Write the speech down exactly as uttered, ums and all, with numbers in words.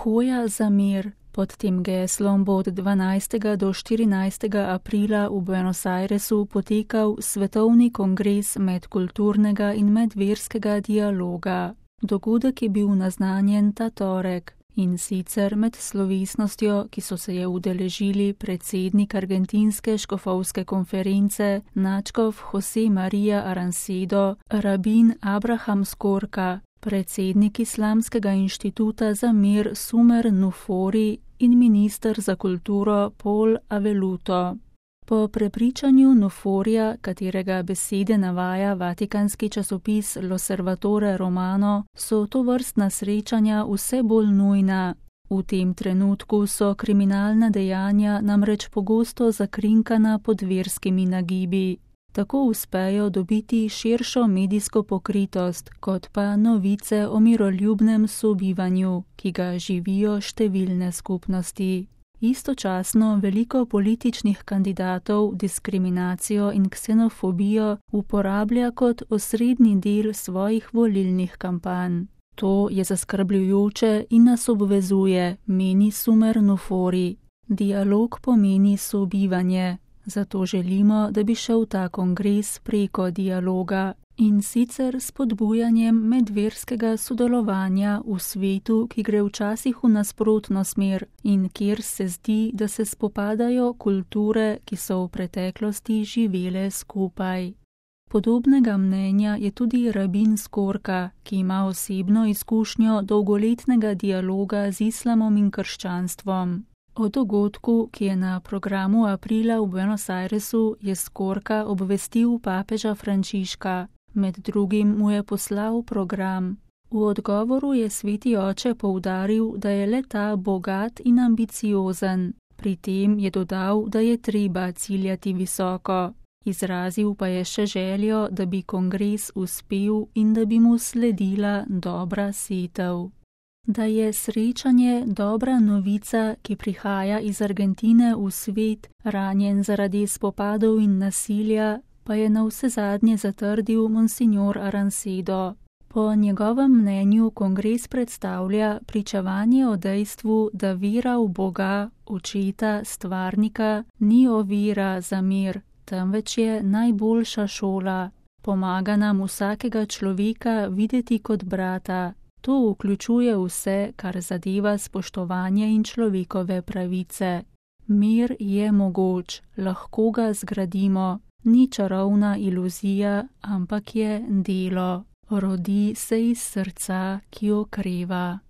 Hoja za mir. Pod tem geslom bo od dvanajstega do štirinajstega aprila v Buenos Airesu potekal svetovni kongres medkulturnega in medverskega dialoga. Dogodek je bil naznanjen ta torek in sicer med slovesnostjo, ki so se je udeležili predsednik argentinske škofovske konference nadškof José María Arancedo, rabin Abraham Skorka, predsednik Islamskega inštituta za mir Sumer Nufori in minister za kulturo Paul Avelluto. Po prepričanju Nuforija, katerega besede navaja vatikanski časopis L'Osservatore Romano, so tovrstna srečanja vse bolj nujna. V tem trenutku so kriminalna dejanja namreč pogosto zakrinkana pod verskimi nagibi. Tako uspejo dobiti širšo medijsko pokritost, kot pa novice o miroljubnem sobivanju, ki ga živijo številne skupnosti. Istočasno veliko političnih kandidatov diskriminacijo in ksenofobijo uporablja kot osrednji del svojih volilnih kampanj. To je zaskrbljujoče in nas obvezuje, meni Sumer Nufori. Dialog pomeni sobivanje, zato želimo, da bi šel ta kongres preko dialoga in sicer s spodbujanjem medverskega sodelovanja v svetu, ki gre včasih v nasprotno smer in kjer se zdi, da se spopadajo kulture, ki so v preteklosti živele skupaj. Podobnega mnenja je tudi rabin Skorka, ki ima osebno izkušnjo dolgoletnega dialoga z islamom in krščanstvom. O dogodku, ki je na programu aprila v Buenos Airesu, je Skorka obvestil papeža Frančiška. Med drugim mu je poslal program. V odgovoru je sveti oče poudaril, da je le ta bogat in ambiciozen. Pri tem je dodal, da je treba ciljati visoko. Izrazil pa je še željo, da bi kongres uspel in da bi mu sledila dobra setev. Da je srečanje dobra novica, ki prihaja iz Argentine v svet, ranjen zaradi spopadov in nasilja, pa je navsezadnje zatrdil monsignor Arancedo. Po njegovem mnenju kongres predstavlja pričevanje o dejstvu, da vera v Boga, očeta, stvarnika, ni ovira za mir, temveč je najboljša šola. Pomaga nam vsakega človeka videti kot brata. To vključuje vse, kar zadeva spoštovanje in človekove pravice. Mir je mogoč, lahko ga zgradimo. Ni čarovna iluzija, ampak je delo. Rodi se iz srca, ki okreva.